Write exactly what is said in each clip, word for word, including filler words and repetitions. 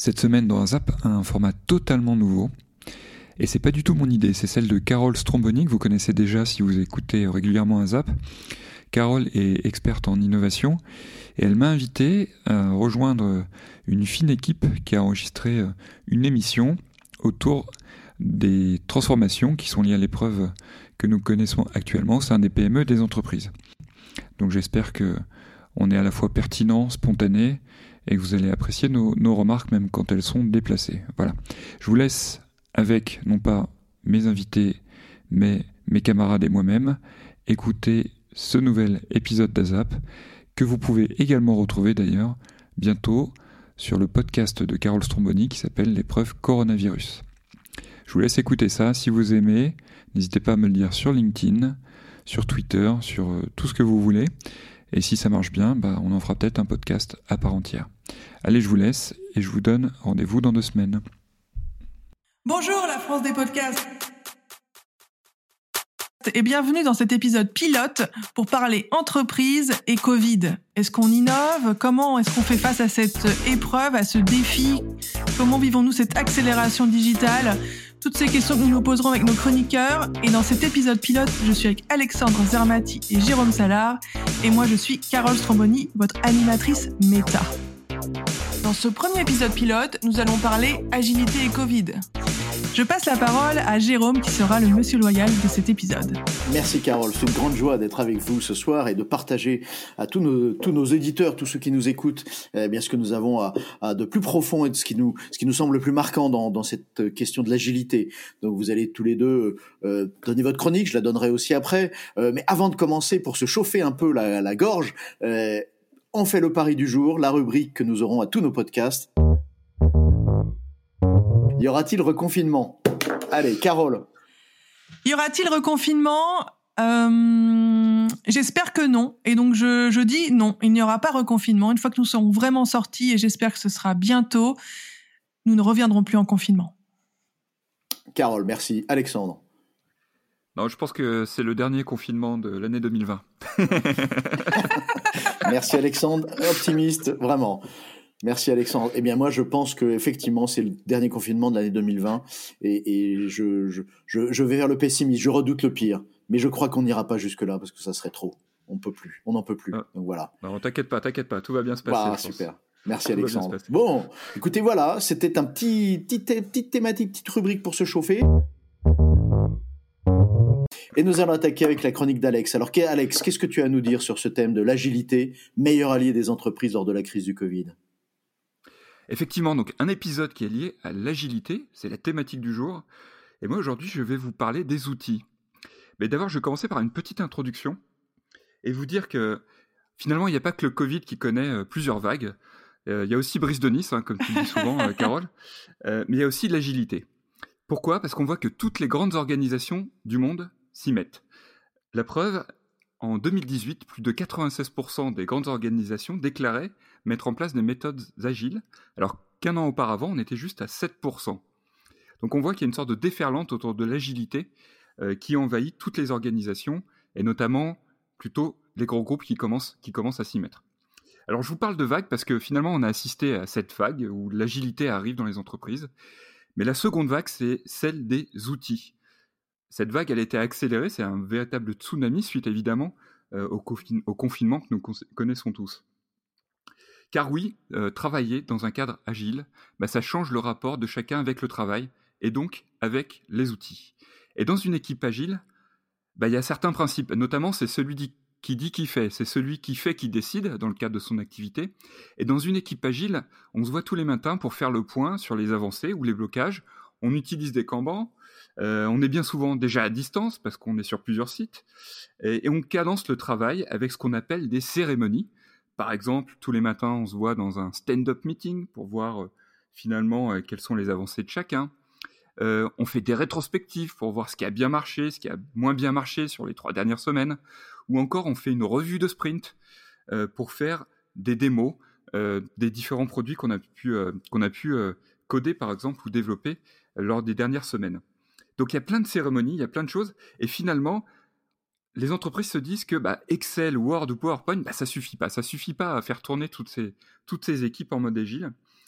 Cette semaine dans Zap, un format totalement nouveau. Et c'est pas du tout mon idée, c'est celle de Carole Stromboni, que vous connaissez déjà si vous écoutez régulièrement un Zap. Carole est experte en innovation et elle m'a invité à rejoindre une fine équipe qui a enregistré une émission autour des transformations qui sont liées à l'épreuve que nous connaissons actuellement au sein des P M E et des entreprises. Donc j'espère que on est à la fois pertinent, spontané et que vous allez apprécier nos, nos remarques même quand elles sont déplacées. Voilà. Je vous laisse avec, non pas mes invités, mais mes camarades et moi-même, écouter ce nouvel épisode d'Azap, que vous pouvez également retrouver d'ailleurs bientôt sur le podcast de Carole Stromboni qui s'appelle l'épreuve coronavirus. Je vous laisse écouter ça. Si vous aimez, n'hésitez pas à me le dire sur LinkedIn, sur Twitter, sur euh, tout ce que vous voulez. Et si ça marche bien, bah, on en fera peut-être un podcast à part entière. Allez, je vous laisse et je vous donne rendez-vous dans deux semaines. Bonjour la France des podcasts et bienvenue dans cet épisode pilote pour parler entreprise et Covid. Est-ce qu'on innove ? Comment est-ce qu'on fait face à cette épreuve, à ce défi ? Comment vivons-nous cette accélération digitale ? Toutes ces questions que nous nous poserons avec nos chroniqueurs. Et dans cet épisode pilote, je suis avec Alexandre Zermati et Jérôme Salard. Et moi, je suis Carole Stromboni, votre animatrice méta. Dans ce premier épisode pilote, nous allons parler agilité et Covid. Je passe la parole à Jérôme qui sera le monsieur loyal de cet épisode. Merci Carole, c'est une grande joie d'être avec vous ce soir et de partager à tous nos, tous nos éditeurs, tous ceux qui nous écoutent, eh bien ce que nous avons à, à de plus profond et de ce qui nous, ce qui nous semble le plus marquant dans, dans cette question de l'agilité. Donc vous allez tous les deux euh, donner votre chronique, je la donnerai aussi après. Euh, mais avant de commencer, pour se chauffer un peu la, la gorge, euh, on fait le pari du jour, la rubrique que nous aurons à tous nos podcasts. Y aura-t-il reconfinement ? Allez, Carole. Y aura-t-il reconfinement ? euh, J'espère que non. Et donc, je, je dis non, il n'y aura pas reconfinement. Une fois que nous serons vraiment sortis, et j'espère que ce sera bientôt, nous ne reviendrons plus en confinement. Carole, merci. Alexandre. Non, je pense que c'est le dernier confinement de l'année deux mille vingt. Merci Alexandre, optimiste, vraiment. Merci Alexandre. Eh bien moi je pense que effectivement c'est le dernier confinement de l'année deux mille vingt et, et je, je, je, je vais vers le pessimisme. Je redoute le pire, mais je crois qu'on n'ira pas jusque là parce que ça serait trop. On peut plus, on n'en peut plus. Ah. Donc voilà. Non, t'inquiète pas, t'inquiète pas, tout va bien se passer. Ah super. Merci Alexandre. Bon, écoutez voilà, c'était un petit petite petite thématique, petite rubrique pour se chauffer. Et nous allons attaquer avec la chronique d'Alex. Alors Alex, qu'est-ce que tu as à nous dire sur ce thème de l'agilité, meilleur allié des entreprises lors de la crise du Covid ? Effectivement, donc un épisode qui est lié à l'agilité, c'est la thématique du jour. Et moi aujourd'hui, je vais vous parler des outils. Mais d'abord, je vais commencer par une petite introduction et vous dire que finalement, il n'y a pas que le Covid qui connaît euh, plusieurs vagues. Euh, il y a aussi Brise de Nice, hein, comme tu dis souvent, euh, Carole. Euh, mais il y a aussi l'agilité. Pourquoi ? Parce qu'on voit que toutes les grandes organisations du monde s'y mettent. La preuve, en deux mille dix-huit, plus de quatre-vingt-seize pour cent des grandes organisations déclaraient mettre en place des méthodes agiles, alors qu'un an auparavant, on était juste à sept pour cent. Donc on voit qu'il y a une sorte de déferlante autour de l'agilité euh, qui envahit toutes les organisations, et notamment plutôt les gros groupes qui commencent, qui commencent à s'y mettre. Alors je vous parle de vague parce que finalement on a assisté à cette vague où l'agilité arrive dans les entreprises, mais la seconde vague, c'est celle des outils. Cette vague, elle a été accélérée, c'est un véritable tsunami suite évidemment euh, au, confin- au confinement que nous con- connaissons tous. Car oui, euh, travailler dans un cadre agile, bah, ça change le rapport de chacun avec le travail et donc avec les outils. Et dans une équipe agile, bah, il y a certains principes, notamment c'est celui dit, qui dit qui fait, c'est celui qui fait qui décide dans le cadre de son activité. Et dans une équipe agile, on se voit tous les matins pour faire le point sur les avancées ou les blocages. On utilise des Kanban, euh, on est bien souvent déjà à distance parce qu'on est sur plusieurs sites et, et on cadence le travail avec ce qu'on appelle des cérémonies. Par exemple, tous les matins, on se voit dans un stand-up meeting pour voir euh, finalement euh, quelles sont les avancées de chacun. Euh, on fait des rétrospectives pour voir ce qui a bien marché, ce qui a moins bien marché sur les trois dernières semaines. Ou encore, on fait une revue de sprint euh, pour faire des démos euh, des différents produits qu'on a pu, euh, qu'on a pu euh, coder, par exemple, ou développer euh, lors des dernières semaines. Donc, il y a plein de cérémonies, il y a plein de choses. Et finalement, les entreprises se disent que bah, Excel, Word ou PowerPoint, bah, ça suffit pas. Ça suffit pas à faire tourner toutes ces, toutes ces équipes en mode agile.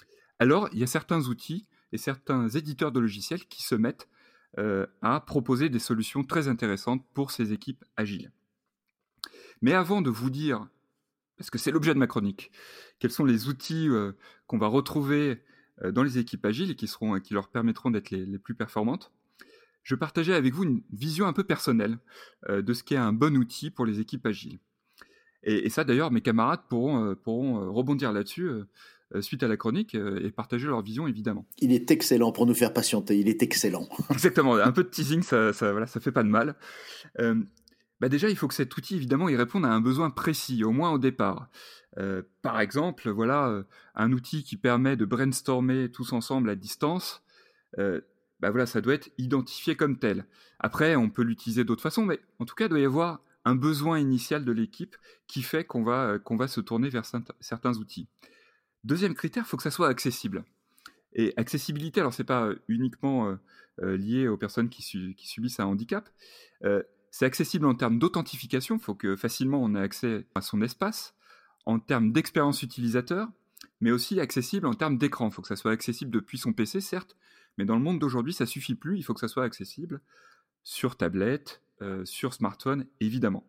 alors il y a certains outils et certains éditeurs de logiciels qui se mettent euh, à proposer des solutions très intéressantes pour ces équipes agiles. Mais avant de vous dire, parce que c'est l'objet de ma chronique, quels sont les outils euh, qu'on va retrouver euh, dans les équipes agiles et qui, seront, qui leur permettront d'être les, les plus performantes, je partageais avec vous une vision un peu personnelle euh, de ce qu'est un bon outil pour les équipes agiles. Et, et ça, d'ailleurs, mes camarades pourront, euh, pourront euh, rebondir là-dessus euh, euh, suite à la chronique euh, et partager leur vision, évidemment. Il est excellent pour nous faire patienter, il est excellent. Exactement, un peu de teasing, ça, ça, voilà, ça fait pas de mal. Euh, bah déjà, il faut que cet outil, évidemment, il réponde à un besoin précis, au moins au départ. Euh, par exemple, voilà, euh, un outil qui permet de brainstormer tous ensemble à distance, euh, bah voilà, ça doit être identifié comme tel. Après, on peut l'utiliser d'autres façons, mais en tout cas, il doit y avoir un besoin initial de l'équipe qui fait qu'on va, euh, qu'on va se tourner vers certains outils. Deuxième critère, il faut que ça soit accessible. Et accessibilité, alors c'est pas uniquement euh, euh, lié aux personnes qui, su- qui subissent un handicap, euh, c'est accessible en termes d'authentification, il faut que facilement on ait accès à son espace, en termes d'expérience utilisateur, mais aussi accessible en termes d'écran. Il faut que ça soit accessible depuis son P C, certes, mais dans le monde d'aujourd'hui, ça suffit plus, il faut que ça soit accessible sur tablette, euh, sur smartphone, évidemment.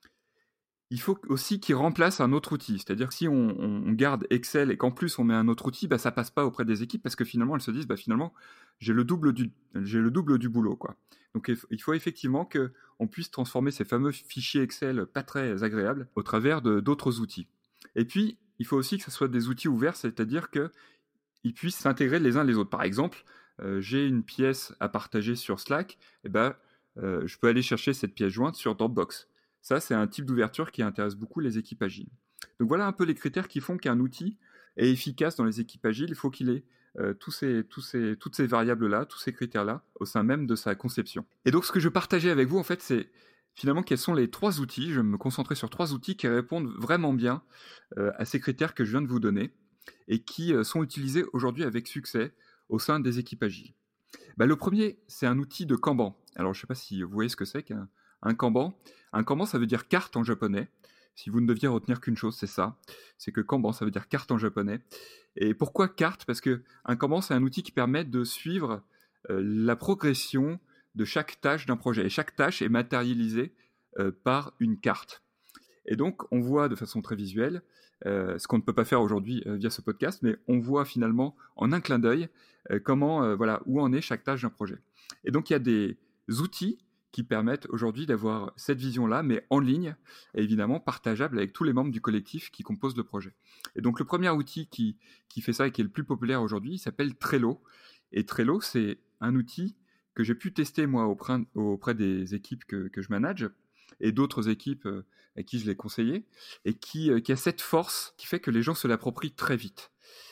Il faut aussi qu'il remplace un autre outil, c'est-à-dire que si on, on garde Excel et qu'en plus on met un autre outil, bah, ça passe pas auprès des équipes parce que finalement elles se disent bah, finalement j'ai le double du, j'ai le double du boulot, quoi. Donc il faut effectivement qu'on puisse transformer ces fameux fichiers Excel pas très agréables au travers de, d'autres outils. Et puis il faut aussi que ce soit des outils ouverts, c'est-à-dire qu'ils puissent s'intégrer les uns les autres. Par exemple, euh, j'ai une pièce à partager sur Slack, et ben, euh, je peux aller chercher cette pièce jointe sur Dropbox. Ça, c'est un type d'ouverture qui intéresse beaucoup les équipes agiles. Donc voilà un peu les critères qui font qu'un outil est efficace dans les équipes agiles. Il faut qu'il ait euh, tous ces, tous ces, toutes ces variables-là, tous ces critères-là, au sein même de sa conception. Et donc ce que je partageais avec vous, en fait, c'est finalement quels sont les trois outils. Je vais me concentrer sur trois outils qui répondent vraiment bien euh, à ces critères que je viens de vous donner et qui euh, sont utilisés aujourd'hui avec succès au sein des équipes agiles. Bah, le premier, c'est un outil de Kanban. Alors je ne sais pas si vous voyez ce que c'est qu'un un Kanban. Un Kanban, ça veut dire carte en japonais. Si vous ne deviez retenir qu'une chose, c'est ça. C'est que Kanban, ça veut dire carte en japonais. Et pourquoi carte ? Parce qu'un Kanban, c'est un outil qui permet de suivre euh, la progression de chaque tâche d'un projet. Et chaque tâche est matérialisée euh, par une carte. Et donc, on voit de façon très visuelle, euh, ce qu'on ne peut pas faire aujourd'hui euh, via ce podcast, mais on voit finalement en un clin d'œil euh, comment, euh, voilà, où en est chaque tâche d'un projet. Et donc, il y a des outils qui permettent aujourd'hui d'avoir cette vision-là, mais en ligne, et évidemment partageable avec tous les membres du collectif qui composent le projet. Et donc le premier outil qui, qui fait ça et qui est le plus populaire aujourd'hui, il s'appelle Trello. Et Trello, c'est un outil que j'ai pu tester moi auprès, auprès des équipes que, que je manage, et d'autres équipes euh, à qui je l'ai conseillé, et qui, euh, qui a cette force qui fait que les gens se l'approprient très vite.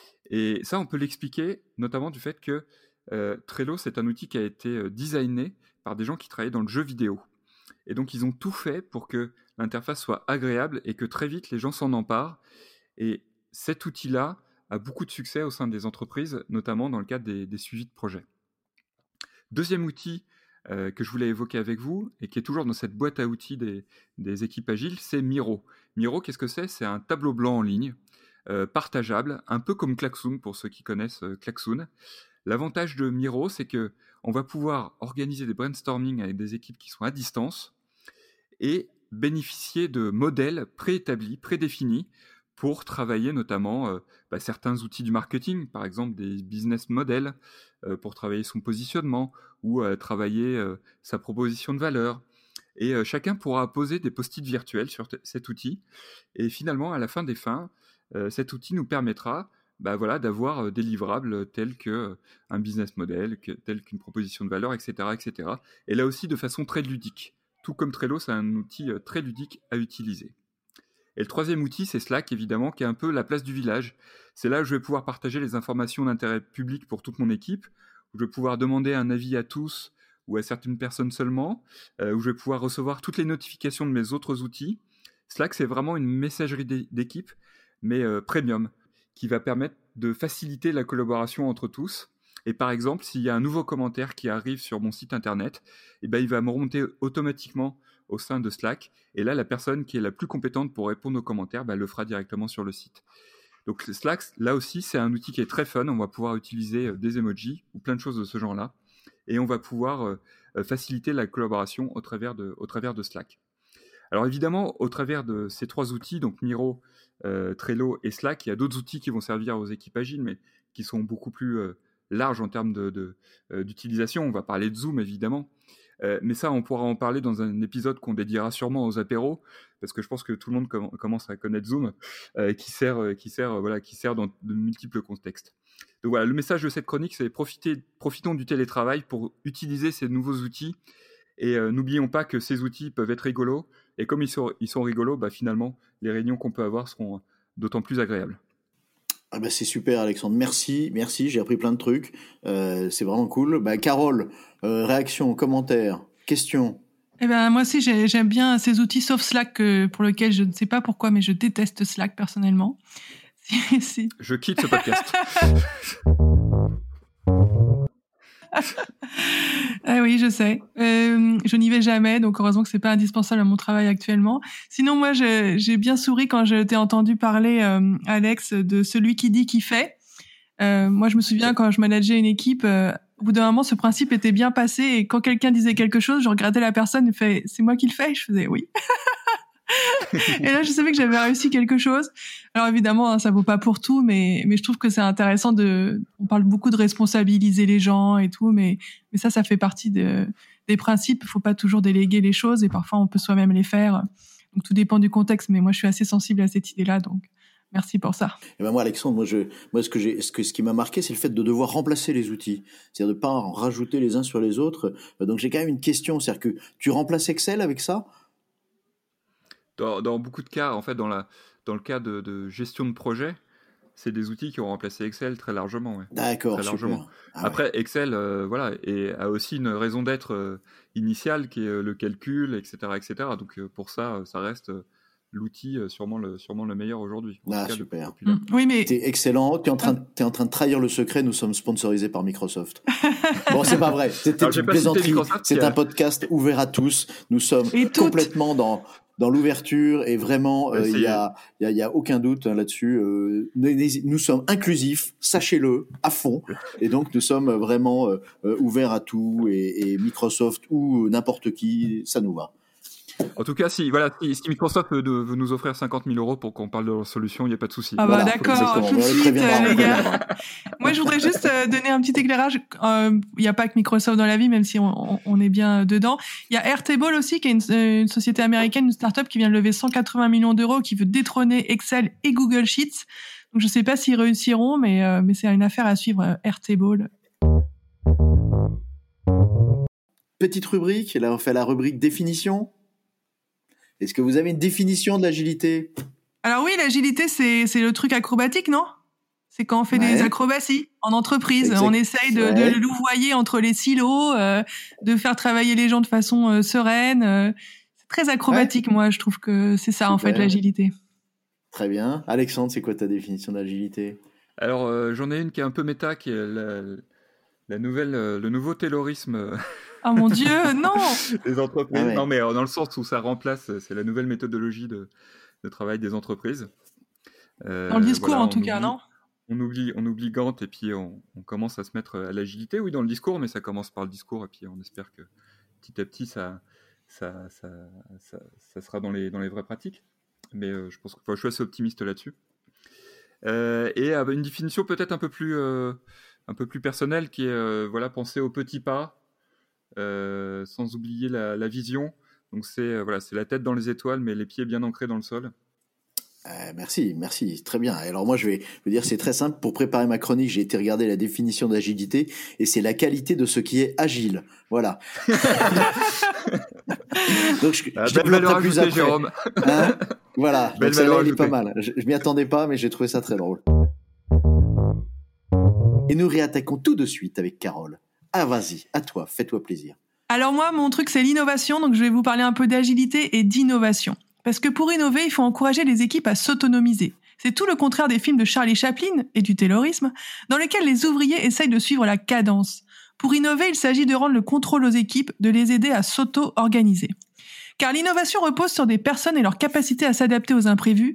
Et ça, on peut l'expliquer notamment du fait que euh, Trello, c'est un outil qui a été euh, designé par des gens qui travaillaient dans le jeu vidéo. Et donc, ils ont tout fait pour que l'interface soit agréable et que très vite, les gens s'en emparent. Et cet outil-là a beaucoup de succès au sein des entreprises, notamment dans le cadre des, des suivis de projets. Deuxième outil euh, que je voulais évoquer avec vous, et qui est toujours dans cette boîte à outils des, des équipes agiles, c'est Miro. Miro, qu'est-ce que c'est ? C'est un tableau blanc en ligne, euh, partageable, un peu comme Klaxoon, pour ceux qui connaissent euh, Klaxoon. L'avantage de Miro, c'est que on va pouvoir organiser des brainstorming avec des équipes qui sont à distance et bénéficier de modèles préétablis, prédéfinis pour travailler notamment euh, bah, certains outils du marketing, par exemple des business models, euh, pour travailler son positionnement ou euh, travailler euh, sa proposition de valeur. Et euh, chacun pourra poser des post-it virtuels sur t- cet outil. Et finalement, à la fin des fins, euh, cet outil nous permettra bah voilà, d'avoir des livrables tels qu'un business model, que, tels qu'une proposition de valeur, et cetera, et cetera. Et là aussi de façon très ludique. Tout comme Trello, c'est un outil très ludique à utiliser. Et le troisième outil, c'est Slack, évidemment, qui est un peu la place du village. C'est là où je vais pouvoir partager les informations d'intérêt public pour toute mon équipe, où je vais pouvoir demander un avis à tous ou à certaines personnes seulement, euh, où je vais pouvoir recevoir toutes les notifications de mes autres outils. Slack, c'est vraiment une messagerie d'équipe, mais euh, premium, qui va permettre de faciliter la collaboration entre tous. Et par exemple, s'il y a un nouveau commentaire qui arrive sur mon site internet, eh ben, il va me remonter automatiquement au sein de Slack. Et là, la personne qui est la plus compétente pour répondre aux commentaires bah, le fera directement sur le site. Donc Slack, là aussi, c'est un outil qui est très fun. On va pouvoir utiliser des emojis ou plein de choses de ce genre-là. Et on va pouvoir euh, faciliter la collaboration au travers de, au travers de Slack. Alors évidemment, au travers de ces trois outils, donc Miro, euh, Trello et Slack, il y a d'autres outils qui vont servir aux équipes agiles, mais qui sont beaucoup plus euh, larges en termes de, de, euh, d'utilisation. On va parler de Zoom, évidemment. Euh, mais ça, on pourra en parler dans un épisode qu'on dédiera sûrement aux apéros, parce que je pense que tout le monde com- commence à connaître Zoom, euh, qui sert, euh, qui sert, euh, voilà, qui sert dans de multiples contextes. Donc voilà, le message de cette chronique, c'est profiter, profitons du télétravail pour utiliser ces nouveaux outils. Et euh, n'oublions pas que ces outils peuvent être rigolos. Et comme ils sont, ils sont rigolos, bah, finalement, les réunions qu'on peut avoir seront d'autant plus agréables. Ah bah c'est super Alexandre, merci, merci, j'ai appris plein de trucs, euh, c'est vraiment cool. Bah, Carole, euh, réaction, commentaire, question. Eh ben moi aussi j'ai, j'aime bien ces outils sauf Slack euh, pour lequel je ne sais pas pourquoi mais je déteste Slack personnellement. Si, si. Je quitte ce podcast. Ah oui, je sais. Euh, je n'y vais jamais, donc heureusement que c'est pas indispensable à mon travail actuellement. Sinon, moi, je, j'ai bien souri quand je t'ai entendu parler, euh, Alex, de celui qui dit qui fait. Euh, moi, je me souviens quand je manageais une équipe, euh, au bout d'un moment, ce principe était bien passé et quand quelqu'un disait quelque chose, je regardais la personne et fait « c'est moi qui le fais ?» Je faisais « oui ». Et là, je savais que j'avais réussi quelque chose. Alors évidemment, hein, ça vaut pas pour tout, mais mais je trouve que c'est intéressant de. On parle beaucoup de responsabiliser les gens et tout, mais mais ça, ça fait partie de des principes. Il faut pas toujours déléguer les choses et parfois on peut soi-même les faire. Donc tout dépend du contexte, mais moi je suis assez sensible à cette idée-là, donc merci pour ça. Et ben moi, Alexandre, moi je, moi ce que j'ai, ce que ce qui m'a marqué, c'est le fait de devoir remplacer les outils, c'est-à-dire de pas en rajouter les uns sur les autres. Donc j'ai quand même une question, c'est-à-dire que tu remplaces Excel avec ça? Dans, dans beaucoup de cas, en fait, dans, la, dans le cas de, de gestion de projet, c'est des outils qui ont remplacé Excel très largement. Ouais. D'accord, très largement. super. Ah Après, ouais. Excel, euh, voilà, et a aussi une raison d'être euh, initiale qui est euh, le calcul, et cetera, et cetera. Donc euh, pour ça, ça reste euh, l'outil euh, sûrement le sûrement le meilleur aujourd'hui. En Ah, tout cas, super. Mmh. Oui, mais t'es excellent. T'es en train, t'es en train de trahir le secret. Nous sommes sponsorisés par Microsoft. Bon, c'est pas vrai. C'était une plaisanterie. C'est un podcast ouvert à tous. Nous sommes complètement dans dans l'ouverture et vraiment, il euh, y a il y a il y a aucun doute hein, là-dessus. Euh, nous sommes inclusifs, sachez-le, à fond. Et donc nous sommes vraiment euh, ouverts à tout et, et Microsoft ou n'importe qui, ça nous va. En tout cas, si, voilà, si, si Microsoft veut, veut nous offrir cinquante mille euros pour qu'on parle de leur solution, il n'y a pas de souci. Ah bah voilà, d'accord, tout de suite, les gars. Moi, je voudrais juste euh, donner un petit éclairage. Il euh, n'y a pas que Microsoft dans la vie, même si on, on, on est bien dedans. Il y a Airtable aussi, qui est une, une société américaine, une start-up qui vient de lever cent quatre-vingts millions d'euros, qui veut détrôner Excel et Google Sheets. Donc, je ne sais pas s'ils réussiront, mais, euh, mais c'est une affaire à suivre, euh, Airtable. Petite rubrique, là, on fait la rubrique définition. Est-ce que vous avez une définition de l'agilité? Alors oui, l'agilité, c'est, c'est le truc acrobatique, non? C'est quand on fait ouais. des acrobaties en entreprise. Exact. On essaye de, ouais. de louvoyer entre les silos, euh, de faire travailler les gens de façon euh, sereine. Euh, c'est très acrobatique, ouais. Moi, je trouve que c'est ça, Super. En fait, l'agilité. Très bien. Alexandre, c'est quoi ta définition d'agilité? Alors, euh, j'en ai une qui est un peu méta, qui est la, la nouvelle, euh, le nouveau taylorisme. Oh mon Dieu, non! Les entreprises. Ah ouais. Non, mais dans le sens où ça remplace, c'est la nouvelle méthodologie de, de travail des entreprises. Euh, dans le discours, voilà, en tout oublie, cas, non? On oublie, on oublie Gantt et puis on, on commence à se mettre à l'agilité. Oui, dans le discours, mais ça commence par le discours et puis on espère que petit à petit, ça, ça, ça, ça, ça sera dans les, dans les vraies pratiques. Mais euh, je pense que enfin, je suis assez optimiste là-dessus. Euh, et euh, une définition peut-être un peu plus, euh, un peu plus personnelle qui est euh, voilà, penser aux petits pas. Euh, sans oublier la, la vision. Donc c'est, euh, voilà, c'est la tête dans les étoiles, mais les pieds bien ancrés dans le sol. Euh, merci, merci, très bien. Alors moi je vais vous dire, c'est très simple. Pour préparer ma chronique, j'ai été regarder la définition d'agilité et c'est la qualité de ce qui est agile. Voilà. Donc je, ah, je développerai plus après. Jérôme. Hein, voilà. Donc celle-là, elle est pas mal. Je, je m'y attendais pas, mais j'ai trouvé ça très drôle. Et nous réattaquons tout de suite avec Carole. Ah, vas-y, à toi, fais-toi plaisir. Alors moi, mon truc, c'est l'innovation, donc je vais vous parler un peu d'agilité et d'innovation. Parce que pour innover, il faut encourager les équipes à s'autonomiser. C'est tout le contraire des films de Charlie Chaplin et du taylorisme, dans lesquels les ouvriers essayent de suivre la cadence. Pour innover, il s'agit de rendre le contrôle aux équipes, de les aider à s'auto-organiser. Car l'innovation repose sur des personnes et leur capacité à s'adapter aux imprévus.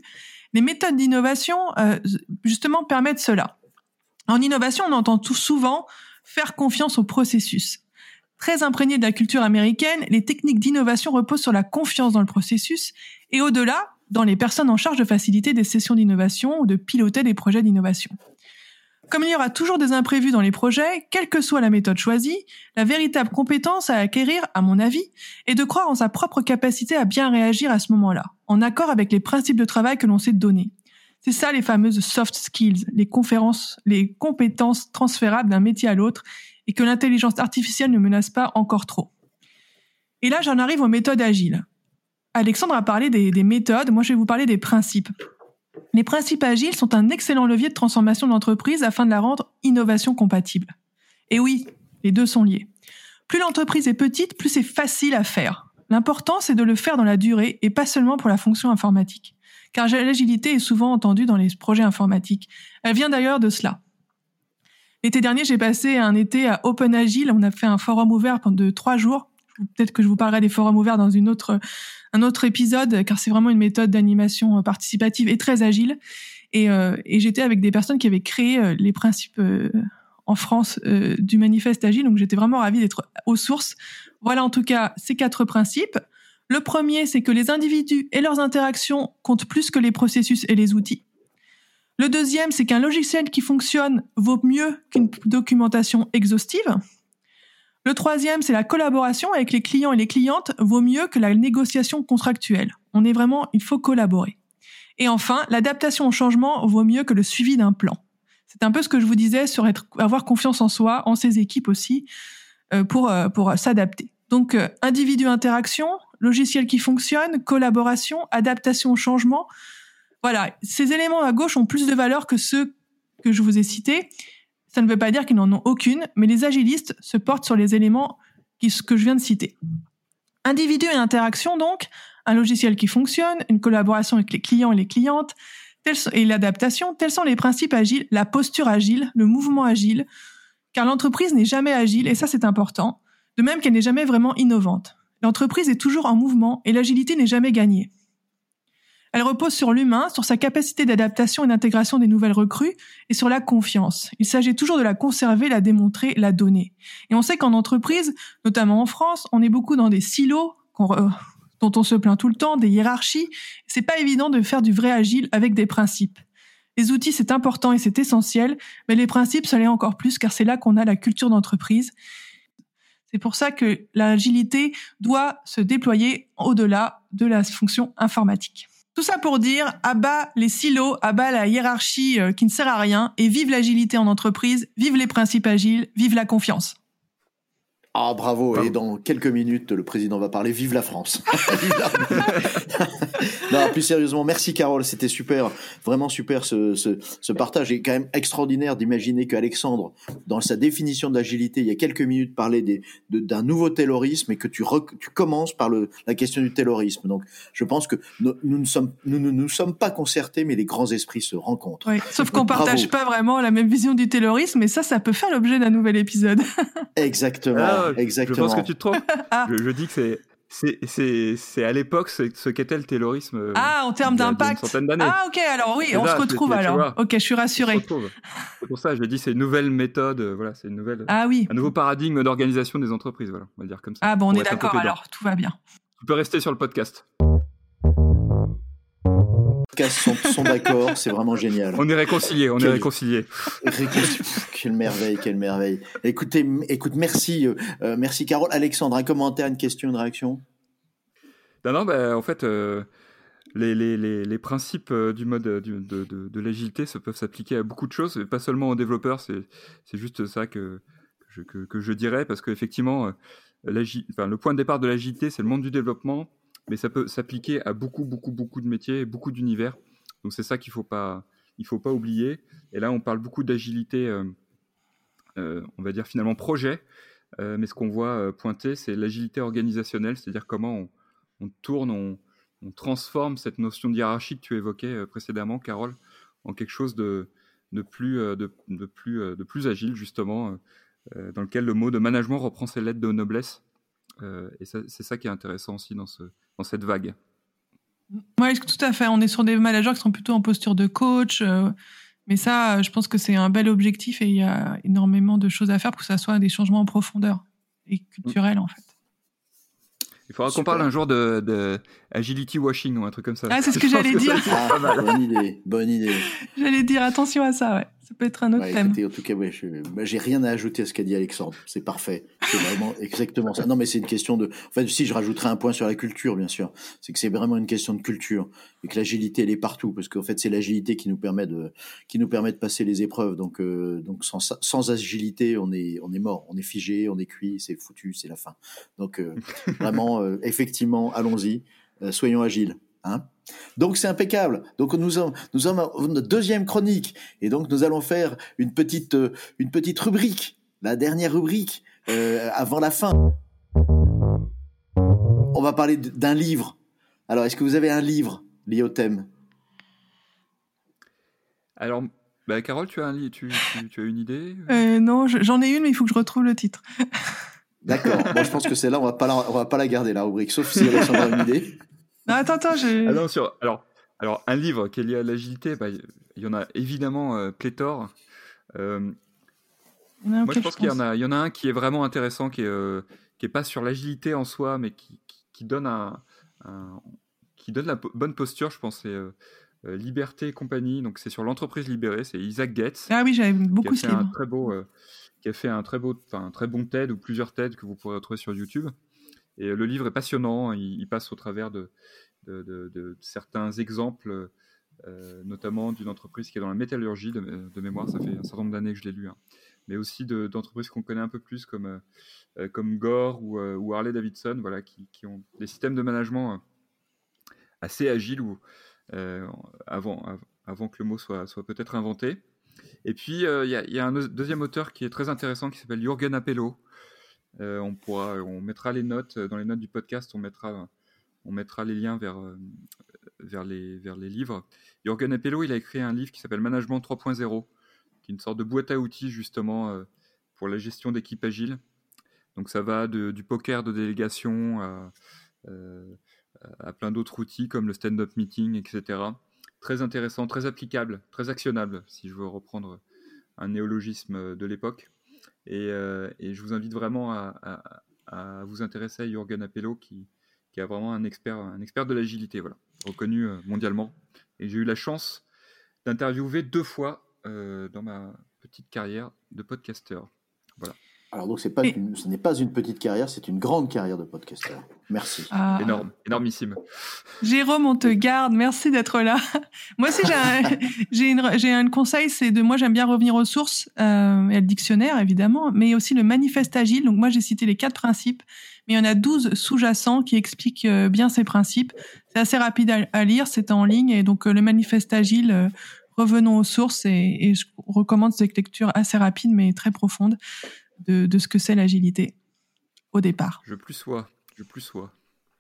Les méthodes d'innovation, euh, justement, permettent cela. En innovation, on entend tout souvent faire confiance au processus. Très imprégnées de la culture américaine, les techniques d'innovation reposent sur la confiance dans le processus et au-delà, dans les personnes en charge de faciliter des sessions d'innovation ou de piloter des projets d'innovation. Comme il y aura toujours des imprévus dans les projets, quelle que soit la méthode choisie, la véritable compétence à acquérir, à mon avis, est de croire en sa propre capacité à bien réagir à ce moment-là, en accord avec les principes de travail que l'on s'est donnés. C'est ça les fameuses soft skills, les conférences, les compétences transférables d'un métier à l'autre et que l'intelligence artificielle ne menace pas encore trop. Et là, j'en arrive aux méthodes agiles. Alexandre a parlé des, des méthodes, moi je vais vous parler des principes. Les principes agiles sont un excellent levier de transformation de l'entreprise afin de la rendre innovation compatible. Et oui, les deux sont liés. Plus l'entreprise est petite, plus c'est facile à faire. L'important, c'est de le faire dans la durée et pas seulement pour la fonction informatique. Car l'agilité est souvent entendue dans les projets informatiques. Elle vient d'ailleurs de cela. L'été dernier, j'ai passé un été à Open Agile. On a fait un forum ouvert pendant trois jours. Peut-être que je vous parlerai des forums ouverts dans une autre, un autre épisode, car c'est vraiment une méthode d'animation participative et très agile. Et, euh, et j'étais avec des personnes qui avaient créé euh, les principes euh, en France euh, du manifeste agile. Donc j'étais vraiment ravie d'être aux sources. Voilà en tout cas ces quatre principes. Le premier, c'est que les individus et leurs interactions comptent plus que les processus et les outils. Le deuxième, c'est qu'un logiciel qui fonctionne vaut mieux qu'une documentation exhaustive. Le troisième, c'est la collaboration avec les clients et les clientes vaut mieux que la négociation contractuelle. On est vraiment, il faut collaborer. Et enfin, l'adaptation au changement vaut mieux que le suivi d'un plan. C'est un peu ce que je vous disais sur être, avoir confiance en soi, en ses équipes aussi, euh, pour, euh, pour s'adapter. Donc, euh, individu, interaction, logiciel qui fonctionne, collaboration, adaptation au changement. Voilà, ces éléments à gauche ont plus de valeur que ceux que je vous ai cités. Ça ne veut pas dire qu'ils n'en ont aucune, mais les agilistes se portent sur les éléments qui, que je viens de citer. Individu et interaction, donc, un logiciel qui fonctionne, une collaboration avec les clients et les clientes, et l'adaptation, tels sont les principes agiles, la posture agile, le mouvement agile, car l'entreprise n'est jamais agile, et ça c'est important, de même qu'elle n'est jamais vraiment innovante. L'entreprise est toujours en mouvement, et l'agilité n'est jamais gagnée. Elle repose sur l'humain, sur sa capacité d'adaptation et d'intégration des nouvelles recrues, et sur la confiance. Il s'agit toujours de la conserver, la démontrer, la donner. Et on sait qu'en entreprise, notamment en France, on est beaucoup dans des silos qu'on, euh, dont on se plaint tout le temps, des hiérarchies. C'est pas évident de faire du vrai agile avec des principes. Les outils, c'est important et c'est essentiel, mais les principes, ça l'est encore plus, car c'est là qu'on a la culture d'entreprise. C'est pour ça que l'agilité doit se déployer au-delà de la fonction informatique. Tout ça pour dire, à bas les silos, à bas la hiérarchie euh, qui ne sert à rien, et vive l'agilité en entreprise, vive les principes agiles, vive la confiance. Ah, bravo. Et dans quelques minutes, le président va parler. Vive la France. Vive la... Non, plus sérieusement, merci Carole. C'était super. Vraiment super ce, ce, ce partage. Et quand même extraordinaire d'imaginer qu'Alexandre, dans sa définition de l'agilité, il y a quelques minutes, parlait des, de, d'un nouveau taylorisme et que tu, rec, tu commences par le, la question du taylorisme. Donc, je pense que nous, nous ne sommes, nous, nous, nous sommes pas concertés, mais les grands esprits se rencontrent. Oui, sauf qu'on partage pas vraiment la même vision du taylorisme, et ça, ça peut faire l'objet d'un nouvel épisode. Exactement. Ah, Exactement. Je pense que tu te trompes. ah. je, je dis que c'est, c'est, c'est, c'est à l'époque ce, ce qu'était le taylorisme. Ah, en termes d'impact. Une centaine d'années. Ah, ok, alors oui, c'est on là, se retrouve c'est, alors. vois, ok, je suis rassurée. C'est pour ça, je dis, c'est une nouvelle méthode, voilà, c'est une nouvelle, ah, oui. un nouveau paradigme d'organisation des entreprises, voilà, on va le dire comme ça. Ah, bon, on est d'accord alors, tout va bien. Tu peux rester sur le podcast. Sont, sont d'accord, c'est vraiment génial. On est réconciliés, on Quel... est réconciliés. Réconciliés. Quelle merveille, quelle merveille. Écoutez, écoute, merci, euh, merci Carole. Alexandre, un commentaire, une question, une réaction? Non, non, bah, en fait, euh, les, les, les, les principes du mode du, de, de, de l'agilité ça peuvent s'appliquer à beaucoup de choses, et pas seulement aux développeurs. C'est, c'est juste ça que, que, je, que, que je dirais, parce qu'effectivement, euh, enfin, le point de départ de l'agilité, c'est le monde du développement. Mais ça peut s'appliquer à beaucoup, beaucoup, beaucoup de métiers, beaucoup d'univers. Donc c'est ça qu'il faut pas, il faut pas oublier. Et là, on parle beaucoup d'agilité, euh, euh, on va dire finalement projet. Euh, mais ce qu'on voit euh, pointer, c'est l'agilité organisationnelle, c'est-à-dire comment on, on tourne, on, on transforme cette notion de hiérarchie que tu évoquais euh, précédemment, Carole, en quelque chose de, de, plus, euh, de, de, plus, euh, de plus agile, justement, euh, dans lequel le mot de management reprend ses lettres de noblesse. Euh, et ça, c'est ça qui est intéressant aussi dans, ce, dans cette vague. Oui, tout à fait. On est sur des managers qui sont plutôt en posture de coach. Euh, mais ça, je pense que c'est un bel objectif et il y a énormément de choses à faire pour que ça soit des changements en profondeur et culturels, mmh. en fait. Il faudra Super. qu'on parle un jour de, de agility washing ou un truc comme ça. Ah, c'est ce que j'allais que dire. Ça, ah, bonne idée, bonne idée. J'allais dire attention à ça, ouais. Ça peut être un autre ouais, thème. Écoutez, en tout cas, ouais, je, bah, j'ai rien à ajouter à ce qu'a dit Alexandre. C'est parfait. C'est vraiment exactement ça. Non, mais c'est une question de. En fait, si je rajouterais un point sur la culture, bien sûr, c'est que c'est vraiment une question de culture et que l'agilité, elle est partout, parce qu'en fait, c'est l'agilité qui nous permet de, qui nous permet de passer les épreuves. Donc, euh, donc sans, sans agilité, on est, on est mort, on est figé, on est cuit, c'est foutu, c'est la fin. Donc, euh, vraiment, euh, effectivement, allons-y, euh, soyons agiles. Hein, donc c'est impeccable. Donc nous avons, nous avons notre deuxième chronique et donc nous allons faire une petite, euh, une petite rubrique, la dernière rubrique euh, avant la fin. On va parler d'un livre. Alors est-ce que vous avez un livre lié au thème? Alors, bah, Carole, tu as un livre, tu, tu, tu as une idée? euh, Non, j'en ai une, mais il faut que je retrouve le titre. D'accord. Bon, je pense que celle-là, on va pas la, on va pas la garder la rubrique, sauf si Alexandre a une idée. Non, attends, attends, je... Ah non, sur... alors, alors, un livre qui est lié à l'agilité, bah, il y en a évidemment euh, pléthore. Euh, moi, je pense, je pense qu'il y en a, il y en a un qui est vraiment intéressant, qui est, euh, qui est pas sur l'agilité en soi, mais qui, qui, qui donne un, un, qui donne la po- bonne posture, je pense, c'est euh, euh, Liberté et compagnie. Donc, c'est sur l'entreprise libérée, c'est Isaac Getz. Ah oui, j'avais beaucoup ce livre. Un très beau, euh, qui a fait un très beau, enfin, un très bon TED ou plusieurs TED que vous pourrez retrouver sur YouTube. Et le livre est passionnant, il, il passe au travers de, de, de, de certains exemples, euh, notamment d'une entreprise qui est dans la métallurgie, de, de mémoire, ça fait un certain nombre d'années que je l'ai lu, hein. Mais aussi de, d'entreprises qu'on connaît un peu plus, comme, euh, comme Gore ou, euh, ou Harley-Davidson, voilà, qui, qui ont des systèmes de management assez agiles, ou, euh, avant, avant que le mot soit, soit peut-être inventé. Et puis, il euh, y, y a un deuxième auteur qui est très intéressant, qui s'appelle Jürgen Appelo. Euh, on pourra, on mettra les notes dans les notes du podcast, on mettra, on mettra les liens vers, euh, vers les, vers les livres. Jürgen Appelo, il a écrit un livre qui s'appelle Management trois point zéro, qui est une sorte de boîte à outils justement euh, pour la gestion d'équipes agiles. Donc ça va de, du poker de délégation à, euh, à plein d'autres outils comme le stand-up meeting, et cetera. Très intéressant, très applicable, très actionnable, si je veux reprendre un néologisme de l'époque. Et, euh, et je vous invite vraiment à, à, à vous intéresser à Jürgen Appelo, qui, qui est vraiment un expert, un expert de l'agilité, voilà, reconnu mondialement. Et j'ai eu la chance d'interviewer deux fois euh, dans ma petite carrière de podcasteur. Voilà. Alors donc c'est pas Et... une, ce n'est pas une petite carrière, c'est une grande carrière de podcasteur. Merci. Ah. Énorme, énormissime. Jérôme, on te garde, merci d'être là. Moi aussi j'ai un, j'ai une, j'ai un conseil, c'est de moi j'aime bien revenir aux sources euh, et le dictionnaire évidemment, mais aussi le manifeste agile. Donc moi j'ai cité les quatre principes, mais il y en a douze sous-jacents qui expliquent euh, bien ces principes. C'est assez rapide à, à lire, c'est en ligne et donc euh, le manifeste agile. Euh, revenons aux sources et, et je recommande cette lecture assez rapide mais très profonde de, de ce que c'est l'agilité au départ. Je plus sois, je plus sois.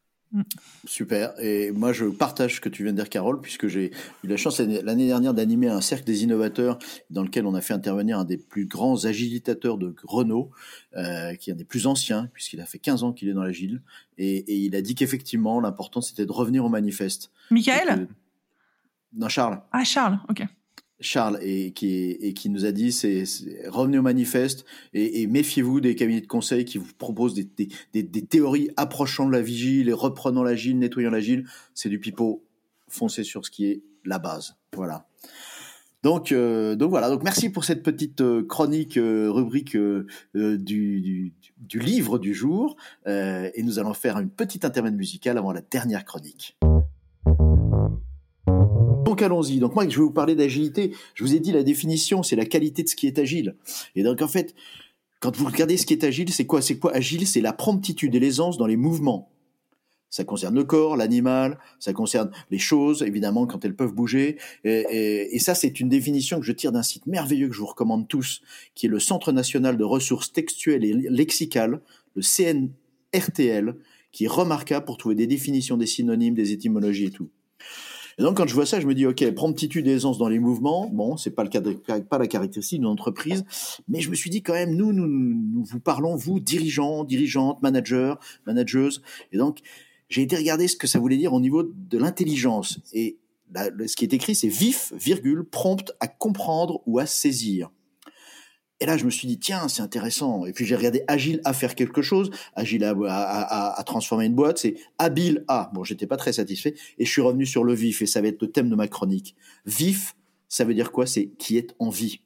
Super. Et moi, je partage ce que tu viens de dire, Carole, puisque j'ai eu la chance l'année dernière d'animer un cercle des innovateurs dans lequel on a fait intervenir un des plus grands agilitateurs de Renault, euh, qui est un des plus anciens, puisqu'il a fait quinze ans qu'il est dans l'agile. Et, et il a dit qu'effectivement, l'important, c'était de revenir au manifeste. Michael ? Non, Charles. Ah, Charles, ok. Charles, et qui, et qui nous a dit, c'est, c'est revenez au manifeste et, et méfiez-vous des cabinets de conseil qui vous proposent des, des, des, des théories approchant de la vigile et reprenant l'agile, nettoyant l'agile. C'est du pipeau. Foncez sur ce qui est la base. Voilà. Donc, euh, donc voilà. Donc merci pour cette petite euh, chronique, euh, rubrique euh, euh, du, du, du livre du jour. Euh, et nous allons faire une petite intermède musicale avant la dernière chronique. Donc allons-y. Donc moi, je vais vous parler d'agilité. Je vous ai dit la définition, c'est la qualité de ce qui est agile. Et donc en fait, quand vous regardez ce qui est agile, c'est quoi ? C'est quoi agile ? C'est la promptitude et l'aisance dans les mouvements. Ça concerne le corps, l'animal, ça concerne les choses, évidemment, quand elles peuvent bouger. Et, et, et ça, c'est une définition que je tire d'un site merveilleux que je vous recommande tous, qui est le Centre national de ressources textuelles et lexicales, le C N R T L, qui est remarquable pour trouver des définitions, des synonymes, des étymologies et tout. Et donc, quand je vois ça, je me dis, OK, promptitude et aisance dans les mouvements, bon, c'est pas le cas de, pas la caractéristique d'une entreprise, mais je me suis dit quand même, nous, nous, nous vous parlons, vous, dirigeants, dirigeantes, managers, manageuses, et donc, j'ai été regarder ce que ça voulait dire au niveau de l'intelligence. Et là, ce qui est écrit, c'est vif, virgule, prompt à comprendre ou à saisir. Et là, je me suis dit, tiens, c'est intéressant. Et puis, j'ai regardé agile à faire quelque chose, agile à, à, à, à transformer une boîte, c'est habile à. Bon, j'étais pas très satisfait. Et je suis revenu sur le vif, et ça va être le thème de ma chronique. Vif, ça veut dire quoi? C'est qui est en vie.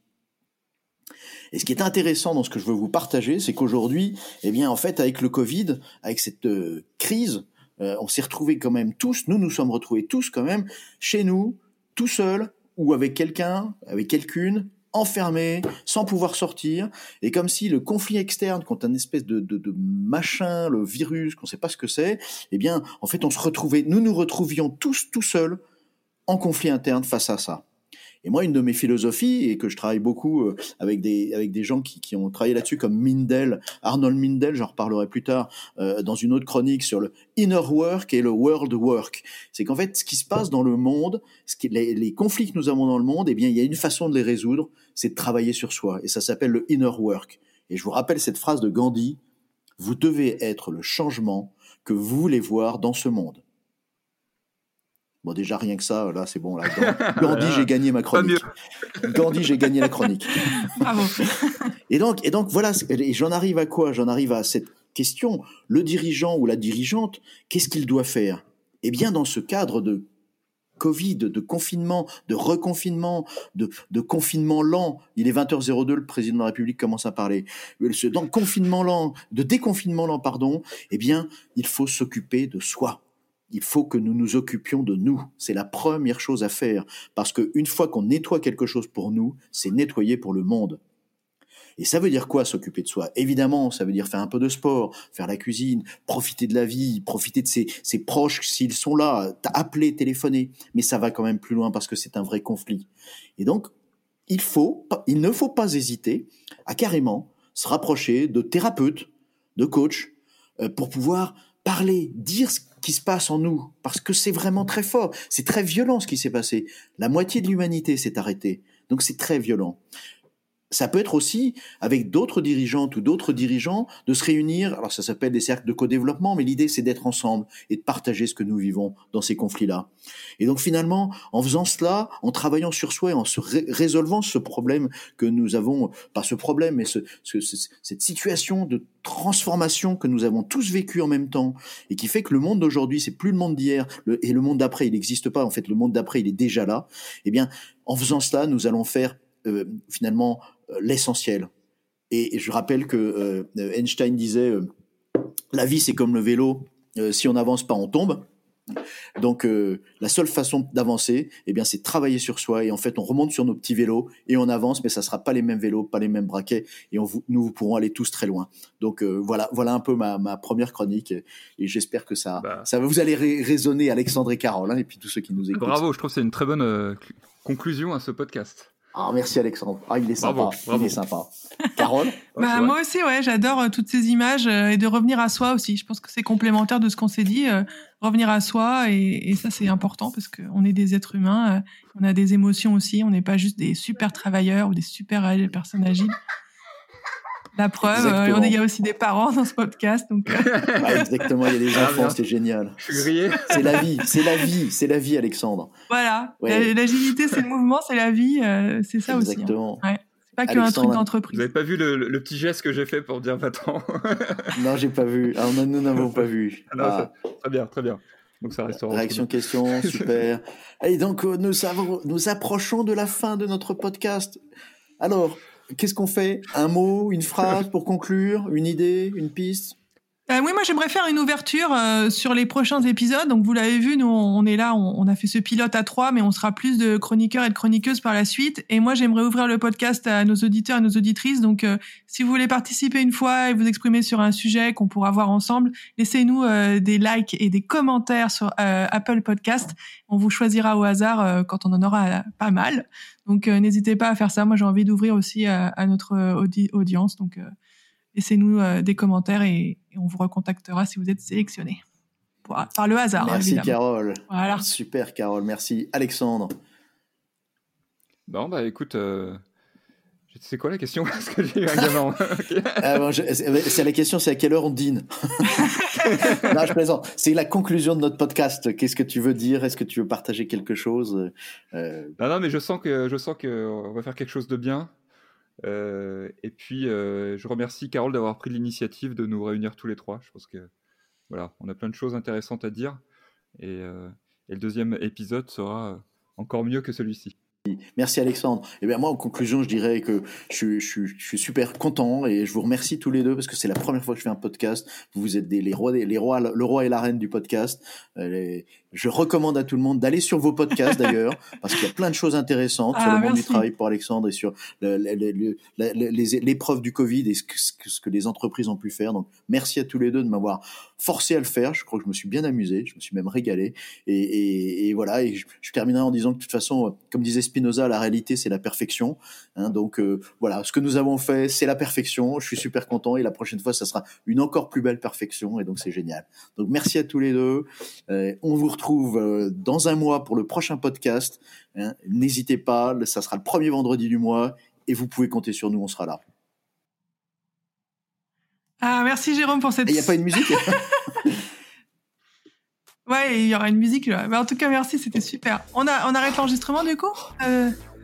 Et ce qui est intéressant dans ce que je veux vous partager, c'est qu'aujourd'hui, eh bien, en fait, avec le Covid, avec cette euh, crise, euh, on s'est retrouvés quand même tous, nous nous sommes retrouvés tous quand même, chez nous, tout seuls, ou avec quelqu'un, avec quelqu'une, enfermés, sans pouvoir sortir, et comme si le conflit externe contre un espèce de, de, de machin, le virus, qu'on ne sait pas ce que c'est, eh bien, en fait, on se retrouvait, nous nous retrouvions tous tout seuls en conflit interne face à ça. Et moi, une de mes philosophies, et que je travaille beaucoup euh, avec des avec des gens qui, qui ont travaillé là-dessus, comme Mindel, Arnold Mindel, j'en reparlerai plus tard euh, dans une autre chronique sur le inner work et le world work. C'est qu'en fait, ce qui se passe dans le monde, ce qui, les, les conflits que nous avons dans le monde, eh bien, il y a une façon de les résoudre, c'est de travailler sur soi, et ça s'appelle le inner work. Et je vous rappelle cette phrase de Gandhi: vous devez être le changement que vous voulez voir dans ce monde. Bon, déjà, rien que ça, là, c'est bon. Là, Gandhi, j'ai gagné ma chronique. Gandhi, j'ai gagné la chronique. Bravo. Et donc, et donc, voilà, et j'en arrive à quoi? J'en arrive à cette question. Le dirigeant ou la dirigeante, qu'est-ce qu'il doit faire? Eh bien, dans ce cadre de Covid, de confinement, de reconfinement, de, de confinement lent, il est vingt heures zéro deux, le président de la République commence à parler. Dans le confinement lent, de déconfinement lent, pardon, eh bien, il faut s'occuper de soi. Il faut que nous nous occupions de nous. C'est la première chose à faire. Parce qu'une fois qu'on nettoie quelque chose pour nous, c'est nettoyer pour le monde. Et ça veut dire quoi, s'occuper de soi? Évidemment, ça veut dire faire un peu de sport, faire la cuisine, profiter de la vie, profiter de ses, ses proches s'ils sont là, appeler, téléphoner. Mais ça va quand même plus loin parce que c'est un vrai conflit. Et donc, il faut, il ne faut pas hésiter à carrément se rapprocher de thérapeutes, de coachs, euh, pour pouvoir parler, dire ce qui se passe en nous, parce que c'est vraiment très fort, c'est très violent ce qui s'est passé. La moitié de l'humanité s'est arrêtée, donc c'est très violent. Ça peut être aussi, avec d'autres dirigeantes ou d'autres dirigeants, de se réunir, alors ça s'appelle des cercles de co-développement, mais l'idée c'est d'être ensemble et de partager ce que nous vivons dans ces conflits-là. Et donc finalement, en faisant cela, en travaillant sur soi et en se ré- résolvant ce problème que nous avons, pas ce problème, mais ce, ce, ce, cette situation de transformation que nous avons tous vécu en même temps et qui fait que le monde d'aujourd'hui, c'est plus le monde d'hier, le, et le monde d'après, il n'existe pas, en fait, le monde d'après, il est déjà là. Eh bien, en faisant cela, nous allons faire euh, finalement euh, l'essentiel. Et, et je rappelle que euh, Einstein disait euh, la vie, c'est comme le vélo, euh, si on n'avance pas, on tombe. Donc euh, la seule façon d'avancer, eh bien, c'est de travailler sur soi, et en fait on remonte sur nos petits vélos et on avance, mais ça sera pas les mêmes vélos, pas les mêmes braquets, et on, nous pourrons aller tous très loin. Donc euh, voilà, voilà un peu ma, ma première chronique, et, et j'espère que ça, bah. ça vous allez ré- raisonner, Alexandre et Carole, hein, et puis tous ceux qui nous écoutent. Bravo, je trouve que c'est une très bonne euh, conclusion à ce podcast. Ah, merci Alexandre. Ah, il est sympa. Bravo, bravo. Il est sympa. Carole? Bah, moi aussi, ouais, j'adore euh, toutes ces images euh, et de revenir à soi aussi. Je pense que c'est complémentaire de ce qu'on s'est dit. Euh, revenir à soi, et, et ça, c'est important parce qu'on est des êtres humains. Euh, on a des émotions aussi. On n'est pas juste des super travailleurs ou des super euh, personnes agiles. La preuve, euh, il y a aussi des parents dans ce podcast. Donc, euh... ah, exactement, il y a des enfants, ah, c'est génial. Je suis grillé. C'est la vie, c'est la vie, c'est la vie, Alexandre. Voilà, ouais. L'agilité, c'est le mouvement, c'est la vie, euh, c'est ça exactement. aussi. Hein. Ouais. C'est pas qu'un truc d'entreprise. Vous n'avez pas vu le, le, le petit geste que j'ai fait pour dire va-t'en? Non, j'ai pas vu. Alors, nous n'avons pas vu. Ah non, ah. Très bien, très bien. Donc ça reste réaction, question, super. Et donc, nous, savons, nous approchons de la fin de notre podcast. Alors, qu'est-ce qu'on fait? Un mot, une phrase pour conclure? Une idée, une piste? Euh, oui, moi j'aimerais faire une ouverture euh, sur les prochains épisodes. Donc vous l'avez vu, nous on est là, on, on a fait ce pilote à trois, mais on sera plus de chroniqueurs et de chroniqueuses par la suite. Et moi j'aimerais ouvrir le podcast à nos auditeurs et nos auditrices. Donc euh, si vous voulez participer une fois et vous exprimer sur un sujet qu'on pourra voir ensemble, laissez-nous euh, des likes et des commentaires sur euh, Apple Podcast. On vous choisira au hasard euh, quand on en aura pas mal. Donc euh, n'hésitez pas à faire ça. Moi j'ai envie d'ouvrir aussi à, à notre audi- audience. Donc euh, laissez-nous euh, des commentaires et, et on vous recontactera si vous êtes sélectionné. Par, par le hasard. Merci évidemment. Carole. Voilà. Super Carole, merci. Alexandre. Bon, bah écoute, euh, C'est quoi la question? Parce que j'ai eu un gamin. Okay. Ah bon, je, c'est la question, c'est à quelle heure on dîne? Non, je plaisante. C'est la conclusion de notre podcast. Qu'est-ce que tu veux dire? Est-ce que tu veux partager quelque chose? euh... Non, non, mais je sens que je sens que on va faire quelque chose de bien. Euh, et puis, euh, je remercie Carole d'avoir pris l'initiative de nous réunir tous les trois. Je pense que voilà, on a plein de choses intéressantes à dire. Et, euh, et le deuxième épisode sera encore mieux que celui-ci. Merci Alexandre. Et bien moi en conclusion je dirais que je, je, je suis super content et je vous remercie tous les deux parce que c'est la première fois que je fais un podcast. Vous êtes des, les rois, des, les rois, le roi et la reine du podcast. Euh, les, je recommande à tout le monde d'aller sur vos podcasts d'ailleurs parce qu'il y a plein de choses intéressantes ah, sur le monde merci. du travail pour Alexandre et sur le, le, le, le, le, les, l'épreuve du Covid et ce que, ce que les entreprises ont pu faire. Donc merci à tous les deux de m'avoir forcé à le faire. Je crois que je me suis bien amusé, je me suis même régalé et, et, et voilà. Et je, je terminerai en disant que de toute façon, comme disait Spinoza, la réalité c'est la perfection, hein, donc euh, voilà, ce que nous avons fait c'est la perfection, je suis super content et la prochaine fois ça sera une encore plus belle perfection et donc c'est génial. Donc merci à tous les deux, euh, on vous retrouve euh, dans un mois pour le prochain podcast, hein. N'hésitez pas, ça sera le premier vendredi du mois et vous pouvez compter sur nous, on sera là. Ah merci Jérôme pour cette... Il n'y a pas une musique? Ouais, il y aura une musique. Mais en tout cas, merci, c'était super. On, a, on arrête l'enregistrement du coup euh...